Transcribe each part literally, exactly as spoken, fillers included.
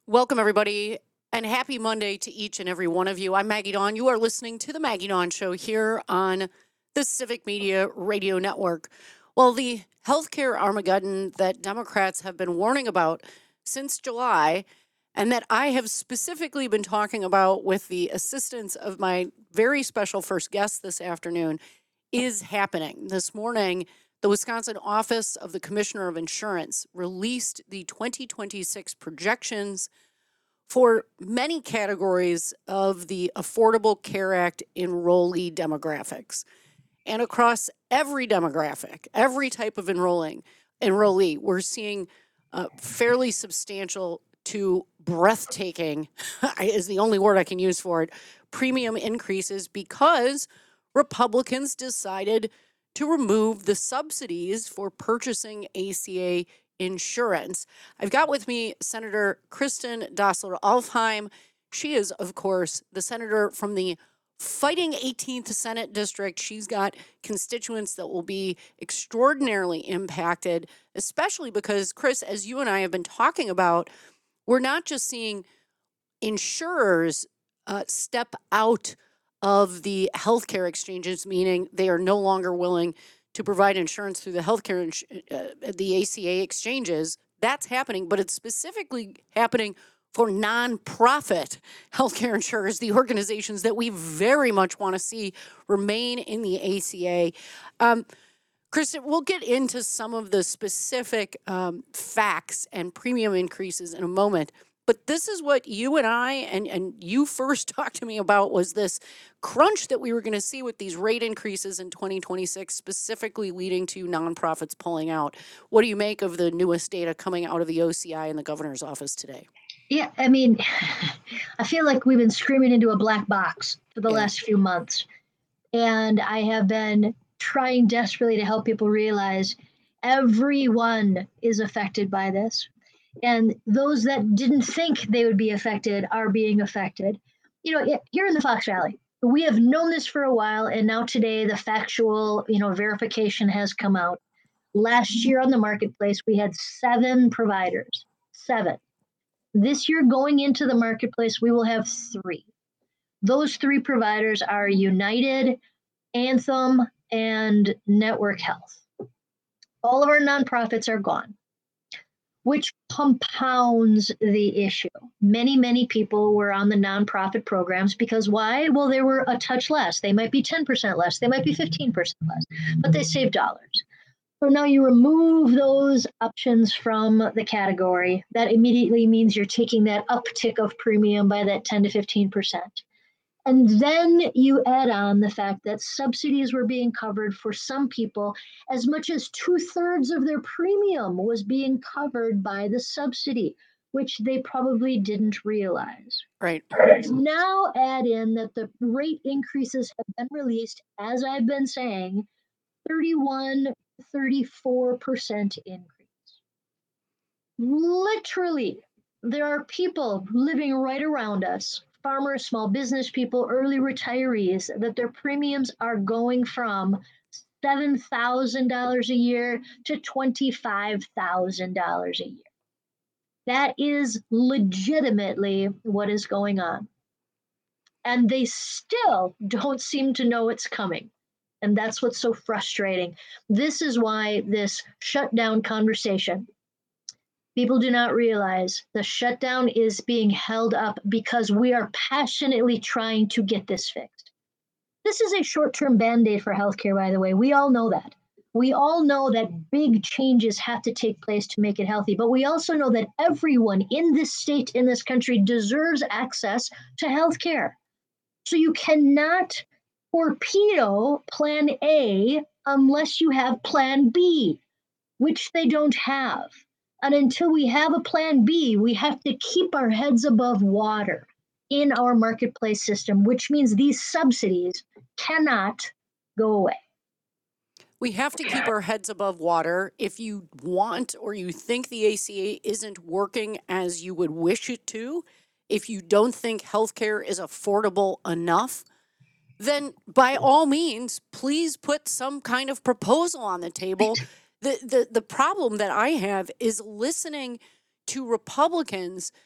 Welcome, everybody, and happy Monday to each and every one of you. I'm Maggie Dawn. You are listening to The Maggie Dawn Show here on the Civic Media Radio Network. Well, the healthcare Armageddon that Democrats have been warning about since July, and that I have specifically been talking about with the assistance of my very special first guest this afternoon, is happening. This morning, the Wisconsin Office of the Commissioner of Insurance released the twenty twenty-six projections for many categories of the Affordable Care Act enrollee demographics. And across every demographic, every type of enrolling enrollee, we're seeing uh, fairly substantial to breathtaking, is the only word I can use for it, premium increases because Republicans decided to remove the subsidies for purchasing A C A insurance. I've got with me Senator Kristen Dossler-Alfheim. She is, of course, the senator from the Fighting eighteenth Senate District. She's got constituents that will be extraordinarily impacted, especially because, Chris, as you and I have been talking about, we're not just seeing insurers uh, step out of the healthcare exchanges, meaning they are no longer willing to provide insurance through the healthcare, ins- uh, the A C A exchanges. That's happening, but it's specifically happening for nonprofit healthcare insurers, the organizations that we very much want to see remain in the A C A. Um, Kristen, we'll get into some of the specific um, facts and premium increases in a moment. But this is what you and I and, and you first talked to me about was this crunch that we were going to see with these rate increases in twenty twenty-six, specifically leading to nonprofits pulling out. What do you make of the newest data coming out of the O C I and the governor's office today? Yeah, I mean, I feel like we've been screaming into a black box for the Yeah. last few months. And I have been trying desperately to help people realize everyone is affected by this. And those that didn't think they would be affected are being affected. You know, here in the Fox Valley, we have known this for a while. And now today, the factual, you know, verification has come out. Last year on the marketplace, we had seven providers, seven. This year, going into the marketplace, we will have three. Those three providers are United, Anthem, and Network Health. All of our nonprofits are gone, which compounds the issue. Many, many people were on the nonprofit programs because why? Well, they were a touch less. They might be ten percent less, they might be fifteen percent less, but they saved dollars. So now you remove those options from the category. That immediately means you're taking that uptick of premium by that ten to fifteen percent. And then you add on the fact that subsidies were being covered for some people. As much as two thirds of their premium was being covered by the subsidy, which they probably didn't realize. Right. Now add in that the rate increases have been released, as I've been saying, thirty-one, thirty-four percent increase. Literally, there are people living right around us, farmers, small business people, early retirees, that their premiums are going from seven thousand dollars a year to twenty-five thousand dollars a year. That is legitimately what is going on. And they still don't seem to know it's coming. And that's what's so frustrating. This is why this shutdown conversation, people do not realize the shutdown is being held up because we are passionately trying to get this fixed. This is a short-term band-aid for healthcare, by the way. We all know that. We all know that big changes have to take place to make it healthy, but we also know that everyone in this state, in this country, deserves access to healthcare. So you cannot torpedo plan A unless you have plan B, which they don't have. And until we have a plan B, we have to keep our heads above water in our marketplace system, which means these subsidies cannot go away. We have to keep our heads above water. If you want or you think the A C A isn't working as you would wish it to, if you don't think healthcare is affordable enough, then by all means, please put some kind of proposal on the table. The, the, the problem that I have is listening to Republicans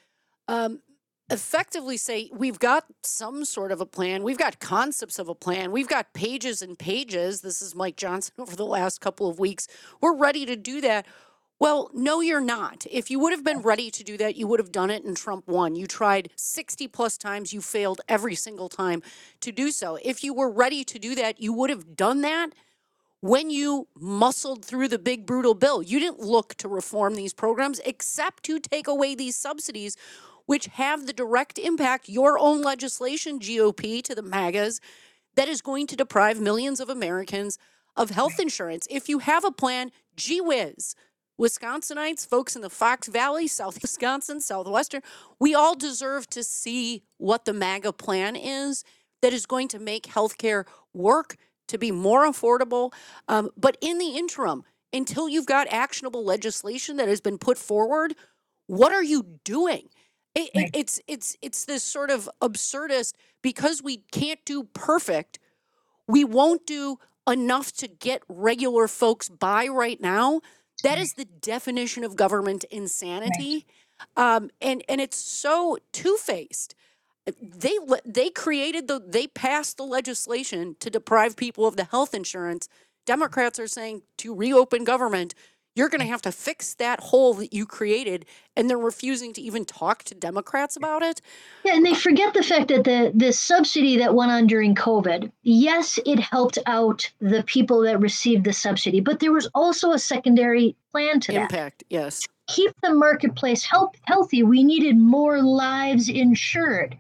um, effectively say we've got some sort of a plan. We've got concepts of a plan. We've got pages and pages. This is Mike Johnson over the last couple of weeks. We're ready to do that. Well, no, you're not. If you would have been ready to do that, you would have done it and Trump won. You tried sixty plus times. You failed every single time to do so. If you were ready to do that, you would have done that when you muscled through the big brutal bill. You didn't look to reform these programs except to take away these subsidies, which have the direct impact, your own legislation, G O P, to the MAGAs, that is going to deprive millions of Americans of health insurance. If you have a plan, gee whiz, Wisconsinites, folks in the Fox Valley, South Wisconsin, Southwestern, we all deserve to see what the MAGA plan is that is going to make healthcare work, to be more affordable. Um, but in the interim, until you've got actionable legislation that has been put forward, what are you doing? It, Right. it, it's it's it's this sort of absurdist, because we can't do perfect, we won't do enough to get regular folks by right now. That is the definition of government insanity. Um, and, and it's so two-faced. They le- they created the they passed the legislation to deprive people of the health insurance. Democrats are saying to reopen government, you're going to have to fix that hole that you created, and they're refusing to even talk to Democrats about it. Yeah, and they forget the fact that the the subsidy that went on during COVID, yes, it helped out the people that received the subsidy, but there was also a secondary plan to that. Impact, yes. Keep the marketplace health, healthy, we needed more lives insured.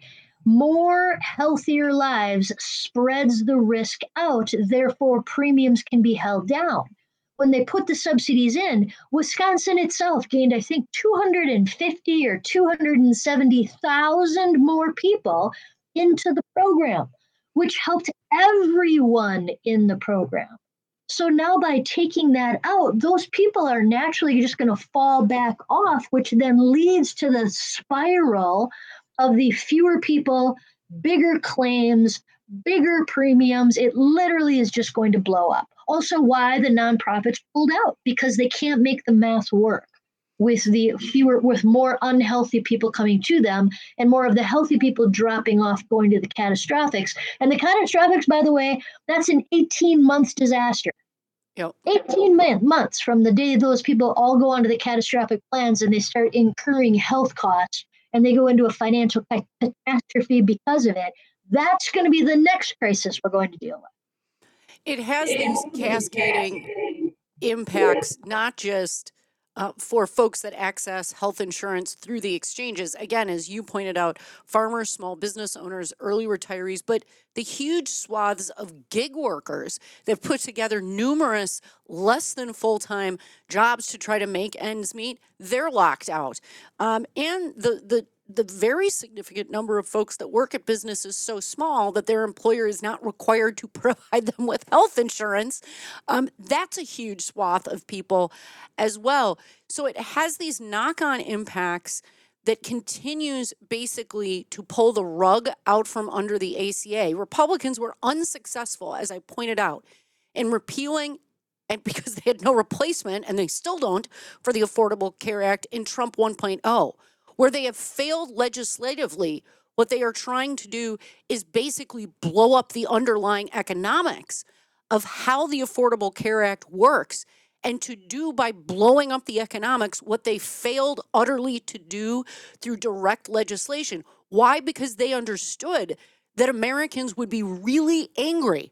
More healthier lives spreads the risk out, therefore premiums can be held down. When they put the subsidies in, Wisconsin itself gained, I think, two hundred fifty or two hundred seventy thousand more people into the program, which helped everyone in the program. So now by taking that out, those people are naturally just going to fall back off, which then leads to the spiral of the fewer people, bigger claims, bigger premiums. It literally is just going to blow up. Also, why the nonprofits pulled out, because they can't make the math work with the fewer, with more unhealthy people coming to them and more of the healthy people dropping off, going to the catastrophics. And the catastrophics, by the way, that's an eighteen months disaster. Yep. eighteen months from the day those people all go onto the catastrophic plans and they start incurring health costs and they go into a financial catastrophe because of it. That's going to be the next crisis we're going to deal with. It has these cascading impacts, not just uh, for folks that access health insurance through the exchanges. Again, as you pointed out, farmers, small business owners, early retirees, but the huge swaths of gig workers that put together numerous less than full-time jobs to try to make ends meet, they're locked out. Um, and the the the very significant number of folks that work at businesses so small that their employer is not required to provide them with health insurance. Um, that's a huge swath of people as well. So it has these knock-on impacts that continues basically to pull the rug out from under the A C A. Republicans were unsuccessful, as I pointed out, in repealing, and because they had no replacement, and they still don't, for the Affordable Care Act in Trump one point oh. Where they have failed legislatively, what they are trying to do is basically blow up the underlying economics of how the Affordable Care Act works, and to do by blowing up the economics what they failed utterly to do through direct legislation. Why? Because they understood that Americans would be really angry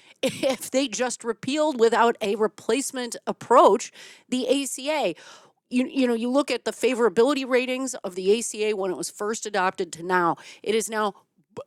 if they just repealed without a replacement approach the A C A. You, you know, you look at the favorability ratings of the A C A when it was first adopted to now, it is now b-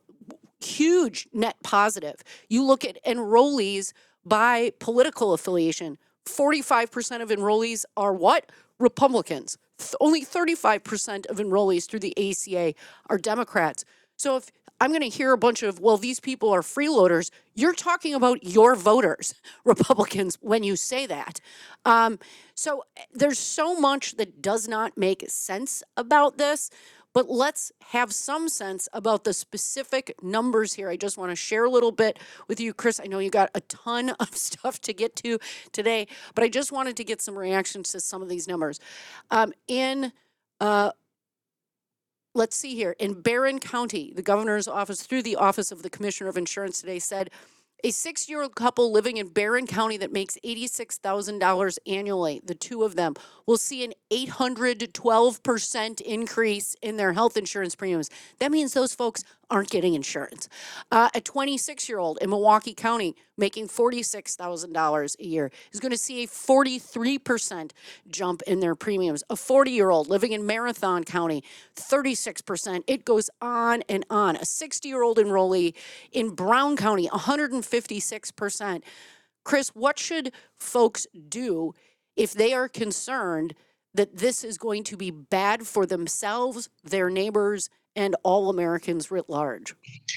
huge net positive. You look at enrollees by political affiliation, forty-five percent of enrollees are what? Republicans. Th- only thirty-five percent of enrollees through the A C A are Democrats. So if I'm going to hear a bunch of, well, these people are freeloaders, you're talking about your voters, Republicans, when you say that. Um, so there's so much that does not make sense about this, but let's have some sense about the specific numbers here. I just want to share a little bit with you, Chris. I know you got a ton of stuff to get to today, but I just wanted to get some reactions to some of these numbers. Um, in uh, let's see here. In Barron County, the governor's office, through the Office of the Commissioner of Insurance today, said a six-year-old couple living in Barron County that makes eighty-six thousand dollars annually, the two of them, will see an eight hundred twelve percent increase in their health insurance premiums. That means those folks aren't getting insurance. Uh, a twenty-six-year-old in Milwaukee County making forty-six thousand dollars a year is going to see a forty-three percent jump in their premiums. A forty-year-old living in Marathon County, thirty-six percent. It goes on and on. A sixty-year-old enrollee in Brown County, one hundred fifty-six percent. Chris, what should folks do if they are concerned that this is going to be bad for themselves, their neighbors, and all Americans writ large?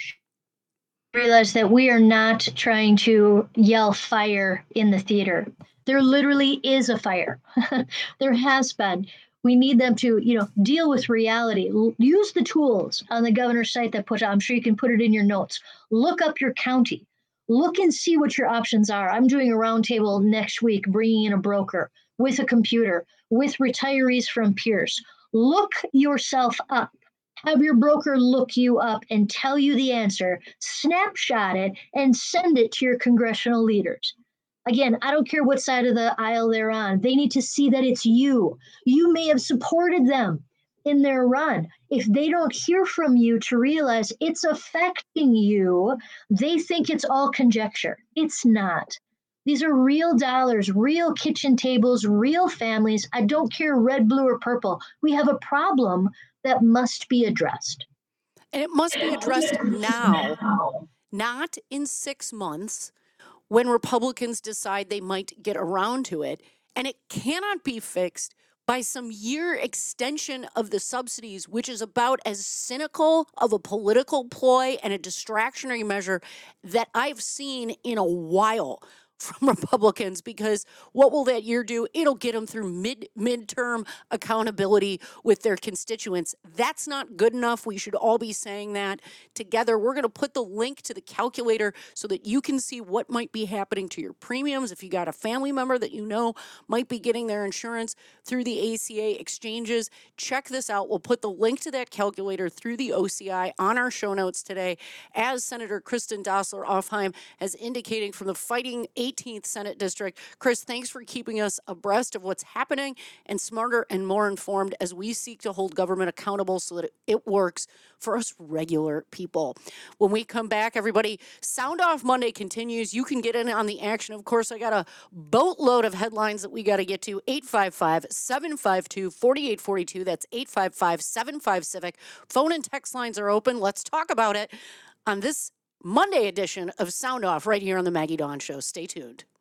Realize that we are not trying to yell fire in the theater. There literally is a fire. There has been. We need them to, you know, deal with reality. L- Use the tools on the governor's site that put, I'm sure you can put it in your notes. Look up your county. Look and see what your options are. I'm doing a roundtable next week, bringing in a broker with a computer, with retirees from Pierce. Look yourself up. Have your broker look you up and tell you the answer, snapshot it, and send it to your congressional leaders. Again, I don't care what side of the aisle they're on. They need to see that it's you. You may have supported them in their run. If they don't hear from you to realize it's affecting you, they think it's all conjecture. It's not. These are real dollars, real kitchen tables, real families. I don't care red, blue, or purple. We have a problem that must be addressed. And it must be addressed now, not in six months when Republicans decide they might get around to it. And it cannot be fixed by some year extension of the subsidies, which is about as cynical of a political ploy and a distractionary measure that I've seen in a while from Republicans, because what will that year do? It'll get them through mid midterm accountability with their constituents. That's not good enough. We should all be saying that together. We're going to put the link to the calculator so that you can see what might be happening to your premiums. If you got a family member that you know might be getting their insurance through the A C A exchanges, check this out. We'll put the link to that calculator through the O C I on our show notes today, as Senator Kristen Dossler-Offheim has indicating from the Fighting eighteenth Senate District. Chris, thanks for keeping us abreast of what's happening and smarter and more informed as we seek to hold government accountable so that it, it works for us regular people. When we come back, everybody, Sound Off Monday continues. You can get in on the action. Of course, I got a boatload of headlines that we got to get to. eight five five, seven five two, four eight four two. That's eight five five, seven five, CIVIC. Phone and text lines are open. Let's talk about it on this Monday edition of Sound Off right here on the Maggie Dawn Show. Stay tuned.